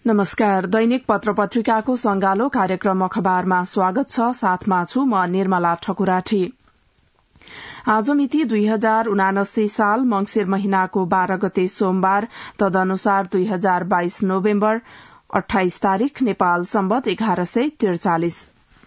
नमस्कार। दैनिक पत्र पत्रिकाको संगालो कार्यक्रम अखबारमा स्वागत छ। साथमा छु म निर्मला ठकुराठी। आज मिति 2079 साल मंगिर महिनाको 12 गते सोमबार, तदनुसार 2022 नोभेम्बर 28 तारिक, नेपाल सम्वत 1143।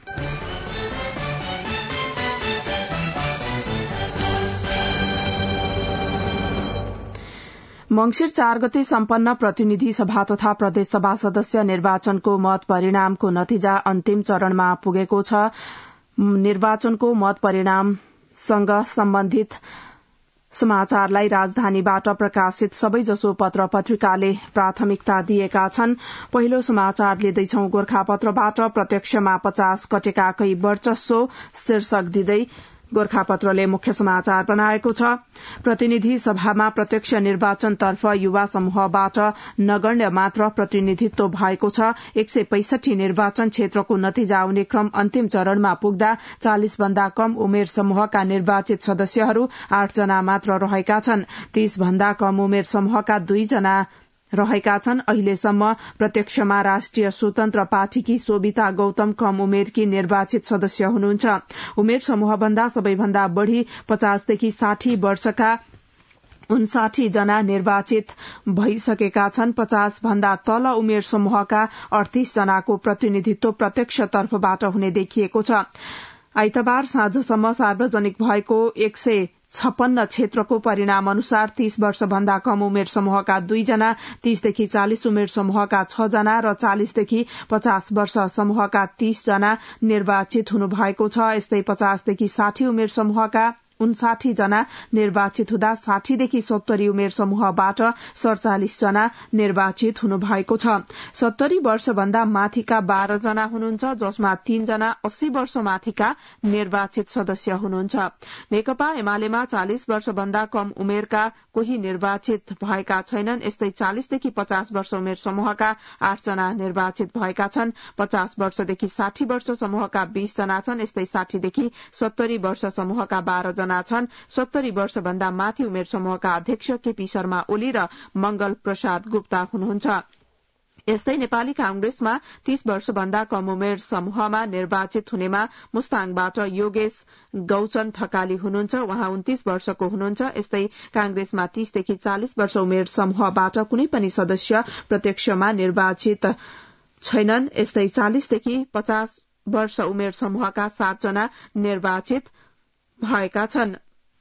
मंगिर 4 गते सम्पन्न प्रतिनिधि सभा तथा प्रदेशसभा सदस्य निर्वाचनको मत परिणामको नतिजा अन्तिम चरणमा पुगेको छ। निर्वाचनको मत परिणामसँग सम्बन्धित समाचारलाई राजधानीबाट प्रकाशित सबैजसो पत्र पत्रिकाले प्राथमिकता दिएका छन्। पहिलो समाचार लिँदैछौ गोरखापत्रबाट। प्रत्यक्षमा 50 कटेकाकै वर्चस्व शीर्षक दिँदै गोरखापत्रले मुख्य समाचार बनाएको छ। प्रतिनिधि सभामा प्रत्यक्ष निर्वाचनतर्फ युवा समूहबाट नगण्य मात्र प्रतिनिधित्व भएको छ। 165 निर्वाचन क्षेत्रको नतिजा आउने क्रम अन्तिम चरणमा पुग्दा 40 भन्दा कम उमेर समूहका निर्वाचित सदस्यहरू 8 जना मात्र रहेका छन्। 30 भन्दा कम उमेर समूहका 2 जना रहेका छन्। अहिलेसम्म प्रत्यक्षमा राष्ट्रिय स्वतन्त्र पार्टीकी सोभिता गौतम कम उमेरकी निर्वाचित सदस्य हुनुहुन्छ। उमेर समूहभन्दा सबैभन्दा बढ़ी 50 देखि 60 वर्षका 59 जना निर्वाचित भइसकेका छन्। 50 भन्दा तल उमेर समूहका 38 जनाको प्रतिनिधित्व प्रत्यक्ष तर्फबाट हुने देखिएको छ। आइतबार साँझसम्म सार्वजनिक भएको 156 क्षेत्रको परिणाम अनुसार 30 वर्षभन्दा कम उमेर समूहका 2 जना, 30 देखि 40 उमेर समूहका 6 जना र 40 देखि 50 वर्ष समूहका 30 जना निर्वाचित हुनुभएको छ। यस्तै 50 देखि 60 उमेर समूहका 59 जना निर्वाचित हुँदा 60 देखि 70 उमेर समूहबाट 47 जना निर्वाचित हुनुभएको छ। 70 वर्षभन्दा माथिका 12 जना हुनुहुन्छ, जसमा 3 जना 80 वर्ष माथिका निर्वाचित सदस्य हुनुहुन्छ। नेकपा एमालेमा 40 वर्षभन्दा कम उमेरका कोही निर्वाचित भएका छैनन्। यस्तै 40 देखि 50 वर्ष उमेर समूहका 8 जना निर्वाचित भएका छन्। 50 वर्षदेखि 60 वर्ष समूहका 20 जना छन्। यस्तै 60 देखि 70 वर्ष समूहका 12 जना छन्। 70 वर्षभन्दा माथि उमेर समूहका अध्यक्ष केपी शर्मा ओली र मंगल प्रसाद गुप्ता हुनुहुन्छ। यस्तै नेपाली कांग्रेसमा 30 वर्षभन्दा कम उमेर समूहमा निर्वाचित हुनेमा मुस्ताङबाट योगेश गौचन थकाली हुनुहुन्छ। उहाँ 29 वर्षको हुनुहुन्छ। यस्तै कांग्रेसमा 30 देखि 40 वर्ष उमेर समूहबाट कुनै पनि सदस्य प्रत्यक्षमा निर्वाचित छैनन्। यस्तै 40 देखि 50 वर्ष उमेर समूहका 7 जना निर्वाचित भएका छन्।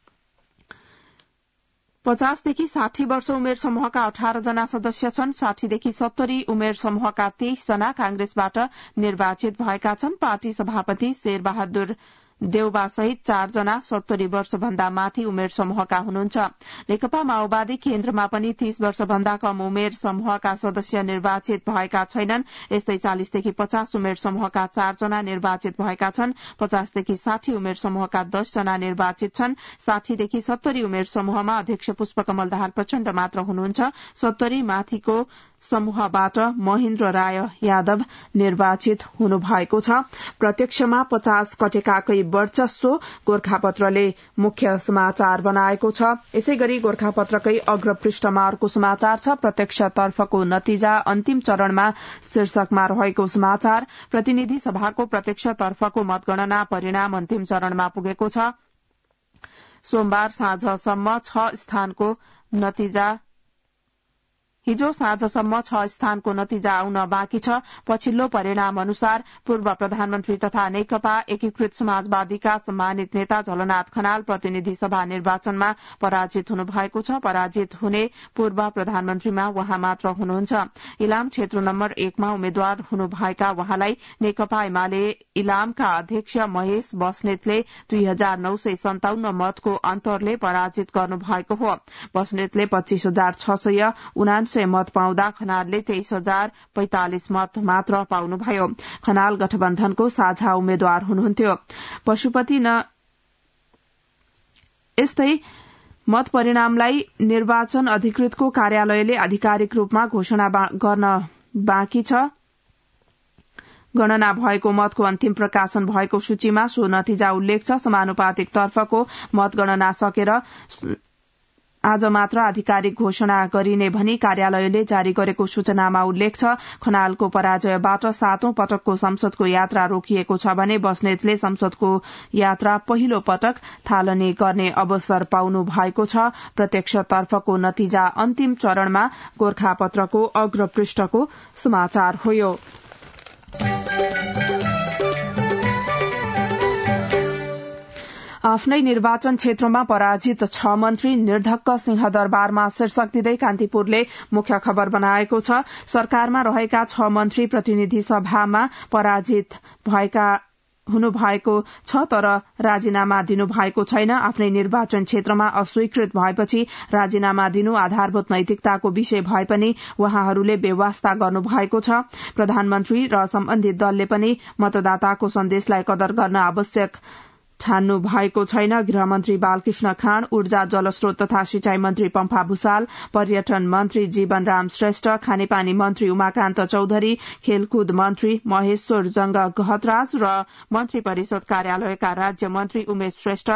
50 देखि 60 वर्ष उमेर समूहका 18 जना सदस्य छन्। 60 देखि 70 उमेर समूहका 23 जना कांग्रेसबाट निर्वाचित भएका छन्। पार्टी सभापति शेरबहादुर देउबा सहित 4 जना 70 वर्षभन्दा माथि उमेर समूहका हुनुहुन्छ। नेकपा माओवादी केन्द्रमा पनि 30 वर्षभन्दा कम उमेर समूहका सदस्य निर्वाचित भएका छैनन्। यस्तै 40 देखि 50 उमेर समूहका 4 जना निर्वाचित भएका छन्। 50 देखि 60 उमेर समूहका 10 जना निर्वाचित छन्। 60 देखि 70 उमेर समूहमा अध्यक्ष पुष्पकमल दाहाल प्रचण्ड मात्र हुनुहुन्छ। 70 माथिको समूहबाट महेन्द्र राय यादव निर्वाचित हुनुभएको छ। प्रत्यक्षमा 50 कटेकाकै वर्चस्व गोरखापत्रले मुख्य समाचार बनाएको छ। यसैगरी गोरखापत्रकै अग्रपृष्ठमा अर्को समाचार छ। प्रत्यक्षतर्फको नतिजा अन्तिम चरणमा शीर्षकमा रहेको समाचार। प्रतिनिधि सभाको प्रत्यक्षतर्फको मतगणना परिणाम अन्तिम चरणमा पुगेको छ। सोमबार साँझसम्म 6 स्थानको नतिजा हिजो साँझसम्म 6 स्थानको नतिजा आउन बाँकी छ। पछिल्लो परिणाम अनुसार पूर्व प्रधानमन्त्री तथा नेकपा एकीकृत समाजवादीका सम्मानित नेता झलनाथ खनाल प्रतिनिधि सभा निर्वाचनमा पराजित हुनु भएको छ। पराजित हुने पूर्व प्रधानमन्त्रीमा उहाँ मात्र हुनुहुन्छ। इलाम क्षेत्र नम्बर 1 मा उम्मेद्वार हुनुभएका उहाँलाई नेकपा एमाले इलामका अध्यक्ष महेश बस्नेतले 2957 मतको अन्तरले पराजित गर्नुभएको हो। बस्नेतले 25,679 मत पाउँदा खनालले 23,045 मत मात्र पाउनुभयो। खनाल गठबन्धनको साझा उम्मेद्वार हुनुहुन्थ्यो। यस्तै मत परिणामलाई निर्वाचन अधिकृतको कार्यालयले आधिकारिक रूपमा घोषणा गर्न बाँकी छ। गणना भएको मतको अन्तिम प्रकाशन भएको सूचीमा सो नतिजा उल्लेख छ। समानुपातिक तर्फको मतगणना सकेर आज मात्र आधिकारिक घोषणा गरिने भनी कार्यालयले जारी गरेको सूचनामा उल्लेख छ। खनालको पराजयबाट 7औं पटकको संसदको यात्रा रोकिएको छ भने बस्नेतले संसदको यात्रा पहिलो पटक थालनी गर्ने अवसर पाउनु भएको छ। प्रत्यक्षतर्फको नतिजा अन्तिम चरणमा गोरखापत्रको अग्रपृष्ठको समाचार हो। आफ्नै निर्वाचन क्षेत्रमा पराजित 6 मन्त्री निर्धक्क सिंहदरबारमा शीर्षक दिँदै कान्तिपुरले मुख्य खबर बनाएको छ। सरकारमा रहेका 6 मन्त्री प्रतिनिधि सभामा पराजित हुनुभएको छ तर राजीनामा दिनुभएको छैन। आफ्नै निर्वाचन क्षेत्रमा अस्वीकृत भएपछि राजीनामा दिनु आधारभूत नैतिकताको विषय भए पनि उहाँहरूले बेवास्ता गर्नुभएको छ। प्रधानमन्त्री र सम्बन्धित दलले पनि मतदाताको सन्देशलाई कदर गर्न आवश्यक ठान्नु भएको छैन। गृहमन्त्री बालकृष्ण खाँड, ऊर्जा जलस्रोत तथा सिंचाई मन्त्री पम्फा भूषाल, पर्यटन मन्त्री जीवनराम श्रेष्ठ, खानेपानी मन्त्री उमाकान्त चौधरी, खेलकुद मन्त्री महेश्वर जंग गहतराज र मन्त्री परिषद कार्यालयका राज्य मन्त्री उमेश श्रेष्ठ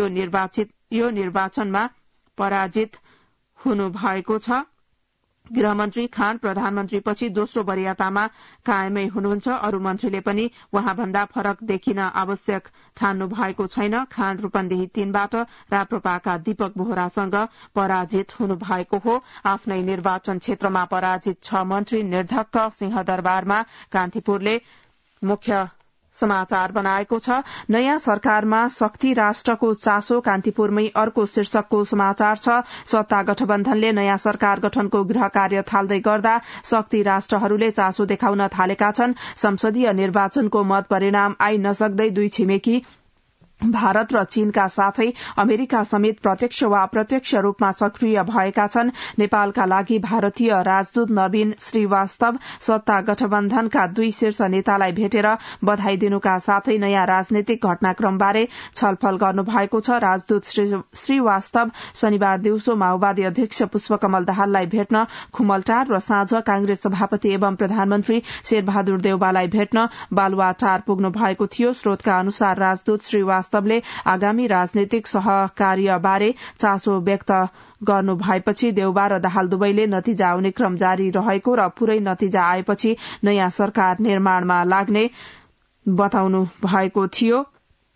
यो निर्वाचनमा पराजित हुनुभएको छ। गृहमन्त्री खान प्रधानमन्त्रीपछि दोस्रो वरियतामा कायमै हुनुहुन्छ। अरू मन्त्रीले पनि उहाँभन्दा फरक देखिन आवश्यक ठान्नु भएको छैन। खान रूपन्देही 3बाट राप्रपाका दीपक बोहरासँग पराजित हुनुभएको हो। आफ्नै निर्वाचन क्षेत्रमा पराजित 6 मन्त्री निर्धक्क सिंहदरबारमा कान्तिपुरले मुख्य समाचार बनाएको छ। नयाँ सरकारमा शक्ति राष्ट्रको चासो कान्तिपुरमै अर्को शीर्षकको समाचार छ। सत्ता गठबन्धनले नयाँ सरकार गठनको गृह कार्य थाल्दै गर्दा शक्ति राष्ट्रहरूले चासो देखाउन थालेका छन्। संसदीय निर्वाचनको मत परिणाम आई नसक्दै दुई छिमेकी भारत र चीनका साथै अमेरिका समेत प्रत्यक्ष वा अप्रत्यक्ष रूपमा सक्रिय भएका छन्। नेपालका लागि भारतीय राजदूत नवीन श्रीवास्तव सत्ता गठबन्धनका 2 शीर्ष नेतालाई भेटेर बधाई दिनुका साथै नयाँ राजनैतिक घटनाक्रमबारे छलफल गर्नुभएको छ। राजदूत श्रीवास्तव शनिबार दिउँसो माओवादी अध्यक्ष पुष्पकमल दाहाललाई भेट्न खुमलटार र साँझ कांग्रेस सभापति एवं प्रधानमन्त्री शेरबहादुर देउवालाई भेट्न बालुवाटार पुग्नु भएको थियो। स्रोतका अनुसार राजदूत श्रीवास्तवले आगामी राजनैतिक सहकार्यबारे चासो व्यक्त गर्नु भएपछि देउबा र दाहाल दुवैले नतिजा आउने क्रम जारी रहेको र पूरै नतिजा आएपछि नयाँ सरकार निर्माणमा लाग्ने बताउनु भएको थियो।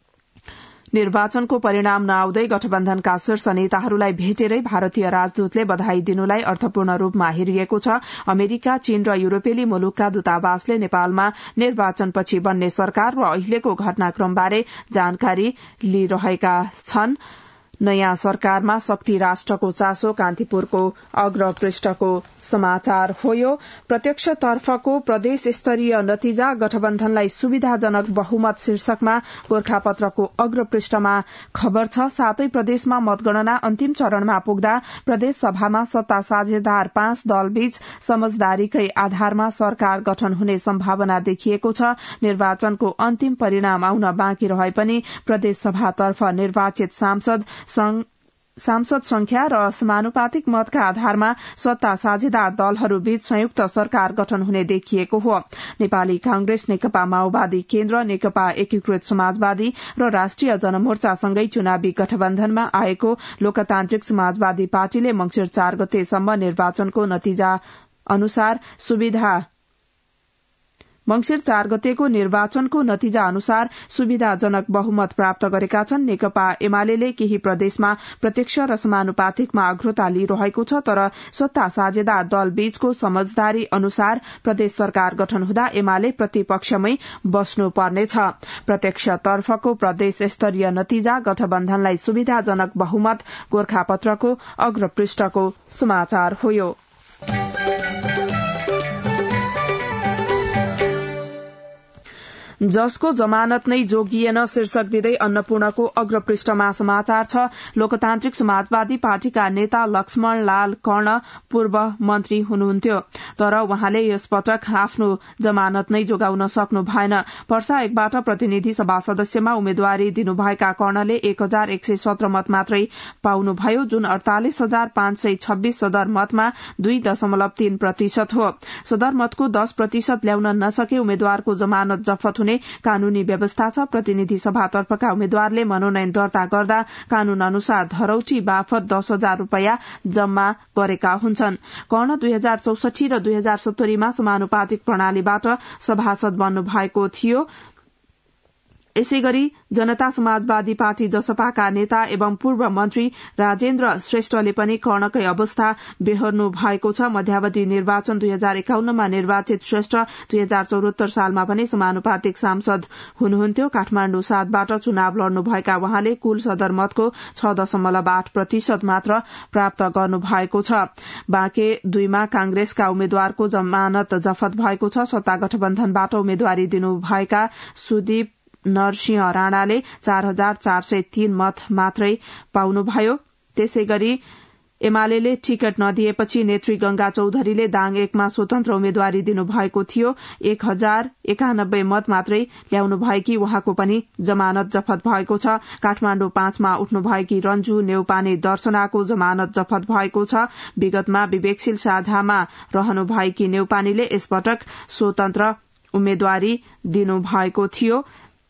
निर्वाचनको परिणाम नआउँदै गठबन्धनका शीर्ष नेताहरूलाई भेटेरै भारतीय राजदूतले बधाई दिनुलाई अर्थपूर्ण रूपमा हेरिएको छ। अमेरिका, चीन र युरोपेली मुलुकका दूतावासले नेपालमा निर्वाचनपछि बन्ने सरकार र अहिलेको घटनाक्रमबारे जानकारी लिइरहेका छन्। नयाँ सरकारमा शक्ति राष्ट्रको चासो कान्तिपुरको अग्रपृष्ठको समाचार हो। प्रत्यक्षतर्फको प्रदेश स्तरीय नतिजा गठबन्धनलाई सुविधाजनक बहुमत शीर्षकमा गोरखापत्रको अग्रपृष्ठमा खबर छ। 7 प्रदेशमा मतगणना अन्तिम चरणमा पुग्दा प्रदेश सभामा सत्ता साझेदार 5 दलबीच समझदारीकै आधारमा सरकार गठन हुने सम्भावना देखिएको छ। निर्वाचनको अन्तिम परिणाम आउन बाँकी रहे पनि प्रदेश सभातर्फ निर्वाचित सांसद संख्या र समानुपातिक मतका आधारमा सत्ता साझेदार दलहरूबीच संयुक्त सरकार गठन हुने देखिएको हो। नेपाली कांग्रेस, नेकपा माओवादी केन्द्र, नेकपा एकीकृत समाजवादी र राष्ट्रिय जनमोर्चासँगै चुनावी गठबन्धनमा आएको लोकतान्त्रिक समाजवादी पार्टीले मंसिर 4 गतेसम्म निर्वाचनको नतिजा अनुसार मंसिर 4 गतेको निर्वाचनको नतिजा अनुसार सुविधाजनक बहुमत प्राप्त गरेका छन्। नेकपा एमाले केही प्रदेशमा प्रत्यक्ष र समानुपातिकमा अग्रता लिइरहेको छ तर सत्ता साझेदार दल बीचको समझदारी अनुसार प्रदेश सरकार गठन हुँदा एमाले प्रतिपक्षमै बस्नुपर्नेछ। प्रत्यक्षतर्फको प्रदेश स्तरीय नतिजा गठबन्धनलाई सुविधाजनक बहुमत गोरखापत्रको अग्रपृष्ठको समाचार हो। जसको जमानत नै जोगिएन शीर्षक दिँदै अन्नपूर्णको अग्रपृष्ठमा समाचार छ। लोकतान्त्रिक समाजवादी पार्टीका नेता लक्ष्मण लाल कर्ण पूर्व मन्त्री हुनुहुन्थ्यो तर उहाँले यसपटक आफ्नो जमानत नै जोगाउन सक्नु भएन। पर्सा 1बाट प्रतिनिधि सभा सदस्यमा उम्मेद्वारी दिनुभएका कर्णले 1117 मत मात्रै पाउनुभयो जुन 48,526 सदरमतमा 2.3% हो। सदरमतको 10% ल्याउन नसके उम्मेद्वारको जमानत जफत हुने बनाउने कानूनी व्यवस्था छ। प्रतिनिधि सभातर्फका उम्मेद्वारले मनोनयन दर्ता गर्दा कानून अनुसार धरौटी बापत 10,000 रूपियाँ जम्मा गरेका हुन्छन्। कर्ण 2064 र 2070मा समानुपातिक प्रणालीबाट सभासद बन्नु भएको थियो। यसै गरी जनता समाजवादी पार्टी जसपाका नेता एवं पूर्व मन्त्री राजेन्द्र श्रेष्ठले पनि कर्णकै अवस्था बेहोर्नु भएको छ। मध्यावधि निर्वाचन 2051मा निर्वाचित श्रेष्ठ 2074 सालमा पनि समानुपातिक सांसद हुनुहुन्थ्यो। काठमाण्डु 7बाट चुनाव लड्नुभएका उहाँले कुल सदरमतको 6.8% मात्र प्राप्त गर्नु भएको छ। बाँके 2मा कांग्रेसका उम्मेद्वारको जमानत जफत भएको छ। सत्ता गठबन्धनबाट उम्मेद्वारी दिनुभएका सुदीप नरसिंह राणाले 4,403 मत मात्रै पाउनुभयो। त्यसै गरी एमाले टिकट नदिएपछि नेत्री गंगा चौधरीले दाङ 1मा स्वतन्त्र उम्मेद्वारी दिनुभएको थियो। 1,091 मत मात्रै ल्याउनु भएकी उहाँको पनि जमानत जफत भएको छ। काठमाण्डु 5मा उठ्नुभएकी रञ्जु नेउपाने दर्शनाको जमानत जफत भएको छ। विगतमा विवेकशील साझामा रहनुभएकी नेउपानेले यसपटक स्वतन्त्र उम्मेद्वारी दिनुभएको थियो।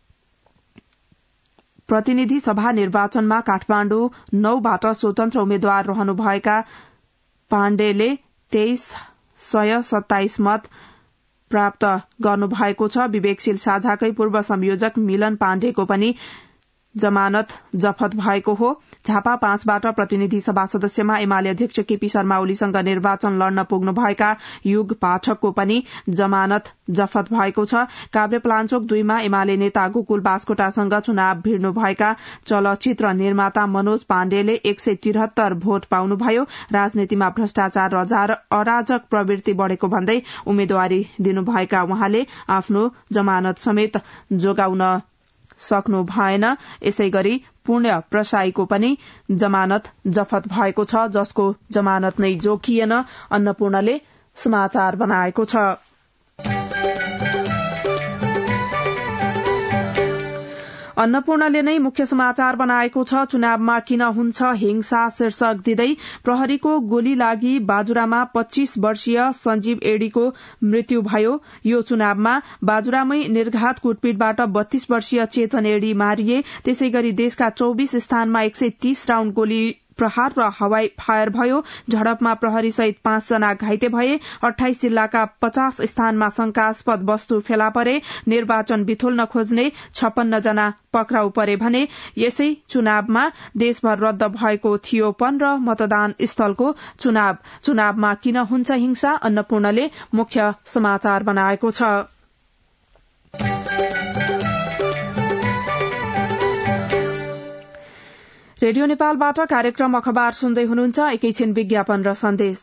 प्रतिनिधि सभा निर्वाचनमा काठमाण्डु 9बाट स्वतन्त्र उम्मेद्वार रहनुभएका पाण्डेले 2327 मत प्राप्त गर्नुभएको छ। विवेकशील साझाकै पूर्व संयोजक मिलन पाण्डेको पनि जमानत जफत भएको हो। झापा 5बाट प्रतिनिधि सभा सदस्यमा एमाले अध्यक्ष केपी शर्मा ओलीसँग निर्वाचन लड्न पुग्नुभएका युग पाठकको पनि जमानत जफत भएको छ। काभ्रेपलाञ्चोक 2मा एमाले नेता गोकुल बास्कोटासँग चुनाव भिड्नुभएका चलचित्र निर्माता मनोज पाण्डेले 173 भोट पाउनुभयो। राजनीतिमा भ्रष्टाचार र अराजक प्रवृत्ति बढ़ेको भन्दै उम्मेद्वारी दिनुभएका उहाँले आफ्नो जमानत समेत जोगाउन सक्नु भएन। यसै गरी पुण्य प्रसाईको पनि जमानत जफत भएको छ, जसको जमानत नै जोखिएन। अन्नपूर्णले समाचार बनाएको छ। अन्नपूर्णले नै मुख्य समाचार बनाएको छ। चुनावमा किन हुन्छ हिंसा शीर्षक दिँदै प्रहरीको गोली लागि बाजुरामा 25 वर्षीय सञ्जीव एडीको मृत्यु भयो। यो चुनावमा बाजुरामै निर्घात कुटपिटबाट 32 वर्षीय चेतन एडी मारिए। त्यसै गरी देशका 24 स्थानमा 130 राउण्ड गोली प्रहार र हवाई फायर भयो। झडपमा प्रहरी सहित 5 जना घाइते भए। 28 जिल्लाका 50 स्थानमा शंकास्पद वस्तु फेला परे। निर्वाचन बिथोल्न खोज्ने 56 जना पक्राउ परे भने यसै चुनावमा देशभर रद्द भएको थियो 15 मतदान स्थलको चुनाव। चुनावमा किन हुन्छ हिंसा अन्नपूर्णले मुख्य समाचार बनाएको छ। रेडियो नेपालबाट कार्यक्रम अखबार सुन्दै हुनुहुन्छ। एकैछिन विज्ञापन र सन्देश।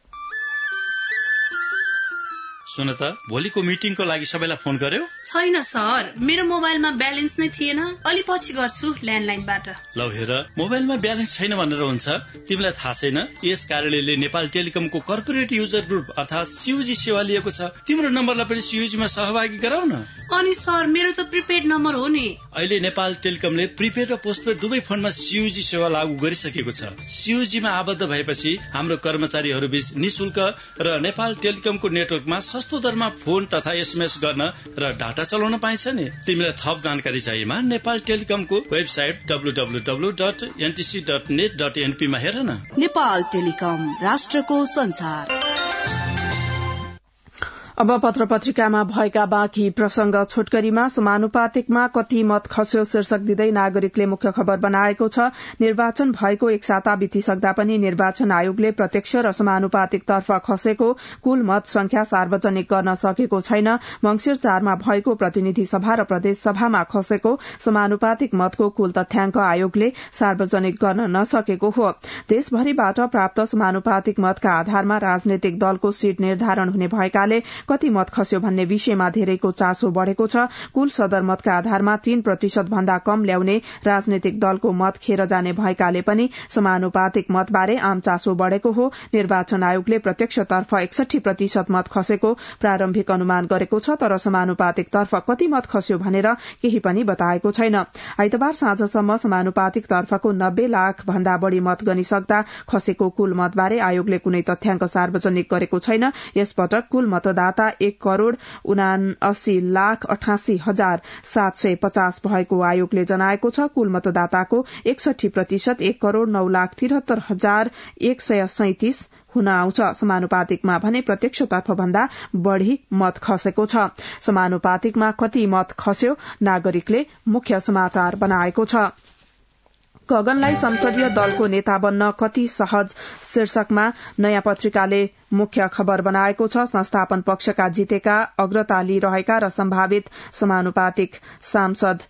सुन त, भोलिको मिटिङको लागि सबैलाई फोन गर्यो? छैन सर, मेरो मोबाइलमा ब्यालेन्स नै थिएन। अलि पछि गर्छु ल्यान्डलाइनबाट। ल हेर, मोबाइलमा ब्यालेन्स छैन भनेर हुन्छ? तिमीलाई थाहा छैन यस कार्यालयले नेपाल टेलिकमको कर्पोरेट युजर ग्रुप अर्थात सीयूजी सेवा लिएको छ। तिम्रो नम्बरलाई पनि सीयूजीमा सहभागी गराउ न। अनि सर, मेरो त प्रिपेड नम्बर हो नि। अहिले नेपाल टेलिकमले प्रिपेड र पोस्टपेड दुवै फोनमा सीयूजी सेवा लागू गरिसकेको छ। सीयूजीमा आबद्ध भएपछि हाम्रो कर्मचारीहरू बीच निशुल्क र नेपाल टेलिकमको नेटवर्कमा सस्तो दरमा फोन तथा एसएमएस गर्न र डाटा चलाउन पाइन्छ नि। तिमीलाई थप जानकारी चाहिएमा नेपाल टेलिकमको वेबसाइट www.ntc.net.np मा हेर न। नेपाल टेलिकम, राष्ट्रको संचार। अब पत्र पत्रिकामा भएका बाँकी प्रसंग छोटकरीमा समानुपातिकमा कति मत खस्यो शीर्षक दिँदै नागरिकले मुख्य खबर बनाएको छ। निर्वाचन भएको एक साता बितिसक्दा पनि निर्वाचन आयोगले प्रत्यक्ष र समानुपातिक तर्फ खसेको कुल मत संख्या सार्वजनिक गर्न सकेको छैन। मंसिर 4मा भएको प्रतिनिधि सभा र प्रदेश सभामा खसेको समानुपातिक मतको कुल तथ्याङ्क आयोगले सार्वजनिक गर्न नसकेको हो। देशभरिबाट प्राप्त समानुपातिक मतका आधारमा राजनैतिक दलको सीट निर्धारण हुने भएकाले कति मत खस्यो भन्ने विषयमा धेरैको चासो बढ़ेको छ। कुल सदरमतका आधारमा 3% भन्दा कम ल्याउने राजनैतिक दलको मत खेर जाने भएकाले पनि समानुपातिक मतबारे आम चासो बढ़ेको हो। निर्वाचन आयोगले प्रत्यक्षतर्फ 61% मत खसेको प्रारम्भिक अनुमान गरेको छ, तर समानुपातिक तर्फ कति मत खस्यो भनेर केही पनि बताएको छैन। आइतबार साँझसम्म समानुपातिक तर्फको 90 लाख भन्दा बढ़ी मत गनिसक्दा खसेको कुल मतबारे आयोगले कुनै तथ्याङ्क सार्वजनिक गरेको छैन। यसपटक कुल मतदाता मतदाता 1,79,88,750 भएको आयोगले जनाएको छ। कुल मतदाताको 61% 1,09,73,137 हुन आउँछ। समानुपातिकमा भने प्रत्यक्षतर्फ भन्दा बढ़ी मत खसेको छ। समानुपातिकमा कति मत खस्यो नागरिकले मुख्य समाचार बनाएको छ। गगनलाई संसदीय दलको नेता बन्न कति सहज शीर्षकमा नयाँ पत्रिकाले मुख्य खबर बनाएको छ। संस्थापन पक्षका जितेका अग्रता लिइरहेका र सम्भावित समानुपातिक सांसद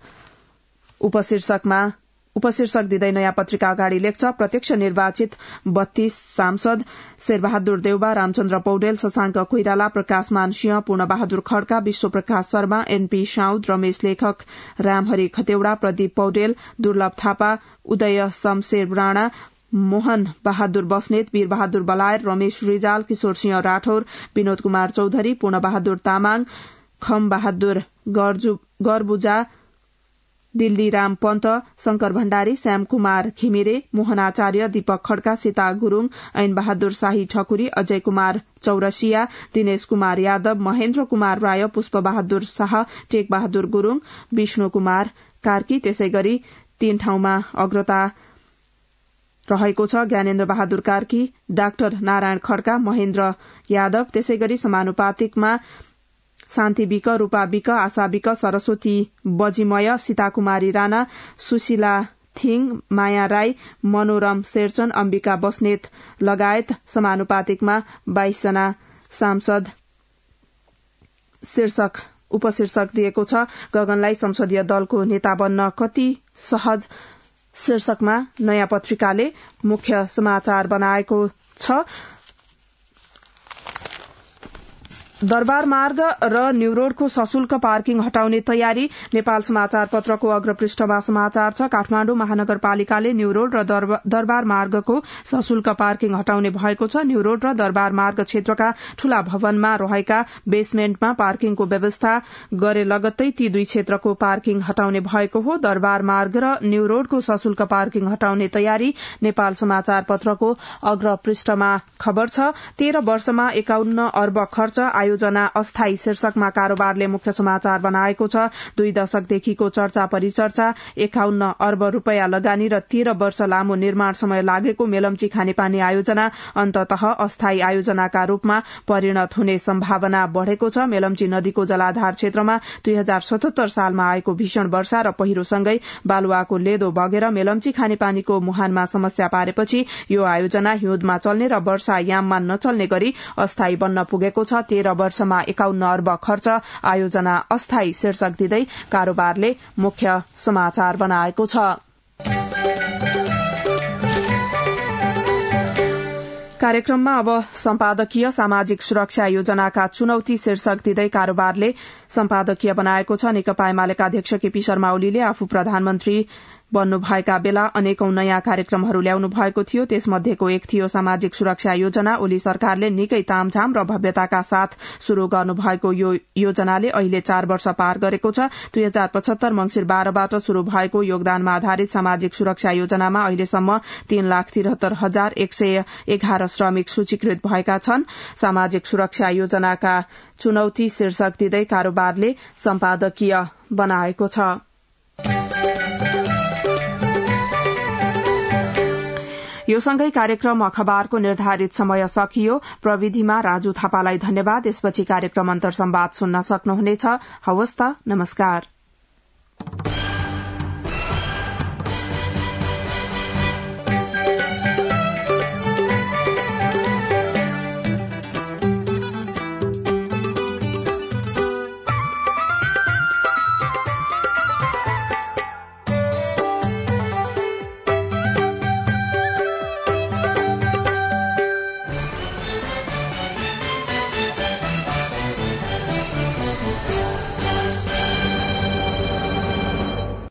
उपशीर्षक दिँदै नयाँ पत्रिका अगाडि लेख्छ। प्रत्यक्ष निर्वाचित 32 सांसद शेरबहादुर देउबा, रामचन्द्र पौडेल, शशांक कोइराला, प्रकाशमान सिंह, पूर्णबहादुर खड्का, विश्व प्रकाश शर्मा, एनपी साउद, रमेश लेखक, रामहरि खतेवड़ा, प्रदीप पौडेल, दुर्लभ थापा, उदय शमशेर राणा, मोहन बहादुर बस्नेत, वीर बहादुर बलायर, रमेश रिजाल, किशोर सिंह राठौर, विनोद कुमार चौधरी, पूर्णबहादुर तामाङ, खम बहादुर गर्बुजा, दिल्ली राम पन्त, शंकर भण्डारी, श्याम कुमार घिमिरे, मोहन आचार्य, दीपक खड्का, सीता गुरूङ, ऐन बहादुर शाही ठकुरी, अजय कुमार चौरसिया, दिनेश कुमार यादव, महेन्द्र कुमार राय, पुष्प बहादुर शाह, टेक बहादुर गुरूङ, विष्णु कुमार कार्की। त्यसै गरी 3 ठाउँमा अग्रता रहेको छ। ज्ञानेन्द्र बहादुर कार्की, डाक्टर नारायण खड्का, महेन्द्र यादव। त्यसै गरी समानुपातिकमा शान्ति विक, रूपा विक, आशा विक, सरस्वती बजिमय, सीता कुमारी राणा, सुशीला थिङ, माया राई, मनोरम शेरचन, अम्बिका बस्नेत लगायत समानुपातिकमा 22 जना सांसद उपशीर्षक दिएको छ। गगनलाई संसदीय दलको नेता बन्न कति सहज शीर्षकमा नयाँ पत्रिकाले मुख्य समाचार बनाएको छ। दरबार मार्ग र न्यू रोडको सशुल्क पार्किङ हटाउने तयारी नेपाल समाचार पत्रको अग्रपृष्ठमा समाचार छ। काठमाडौँ महानगरपालिकाले न्यू रोड र दरबार मार्गको सशुल्क पार्किङ हटाउने भएको छ। न्यू रोड र दरबार मार्ग क्षेत्रका ठूला भवनमा रहेका बेसमेन्टमा पार्किङको व्यवस्था गरे लगत्तै ती 2 क्षेत्रको पार्किङ हटाउने भएको हो। दरबार मार्ग र न्यू रोडको सशुल्क पार्किङ हटाउने तयारी नेपाल समाचार पत्रको अग्रपृष्ठमा खबर छ। 13 वर्षमा 51 अर्ब खर्च आयोजना अस्थायी शीर्षकमा कारोबारले मुख्य समाचार बनाएको छ। 2 दशकदेखिको चर्चा परिचर्चा 51 अर्ब रूपियाँ लगानी र 13 वर्ष लामो निर्माण समय लागेको मेलम्ची खानेपानी आयोजना अन्ततः अस्थायी आयोजनाका रूपमा परिणत हुने सम्भावना बढ़ेको छ। मेलम्ची नदीको जलाधार क्षेत्रमा 2077 सालमा आएको भीषण वर्षा र पहिरोसँगै बालुवाको लेदो बगेर मेलम्ची खानेपानीको मुहानमा समस्या पारेपछि यो आयोजना हिउँदमा चल्ने र वर्षा याममा नचल्ने गरी अस्थायी बन्न पुगेको छ। 13 वर्षमा 51 अर्ब खर्च आयोजना अस्थायी शीर्षक दिँदै कारोबारले मुख्य समाचार बनाएको छ। कार्यक्रममा अब सम्पादकीय सामाजिक सुरक्षा योजनाका चुनौती शीर्षक दिँदै कारोबारले सम्पादकीय बनाएको छ। नेकपा एमालेका अध्यक्ष केपी शर्मा ओलीले आफू प्रधानमन्त्री बन्नुभएका बेला अनेकौं नयाँ कार्यक्रमहरू ल्याउनु भएको थियो। त्यसमध्येको एक थियो सामाजिक सुरक्षा योजना। ओली सरकारले निकै तामझाम र भव्यताका साथ शुरू गर्नुभएको यो योजनाले अहिले 4 वर्ष पार गरेको छ। 2075 मंसिर 12बाट शुरू भएको योगदानमा आधारित सामाजिक सुरक्षा योजनामा अहिलेसम्म 3,73,111 श्रमिक सूचीकृत भएका छन्। सामाजिक सुरक्षा योजनाका चुनौती शीर्षक दिँदै कारोबारले सम्पादकीय बनाएको छ। यो सँगै कार्यक्रम अखबारको निर्धारित समय सकियो। प्रविधिमा राजु थापालाई धन्यवाद। यसपछि कार्यक्रम अन्तर्संवाद सुन्न सक्नुहुनेछ। हवस् त, नमस्कार।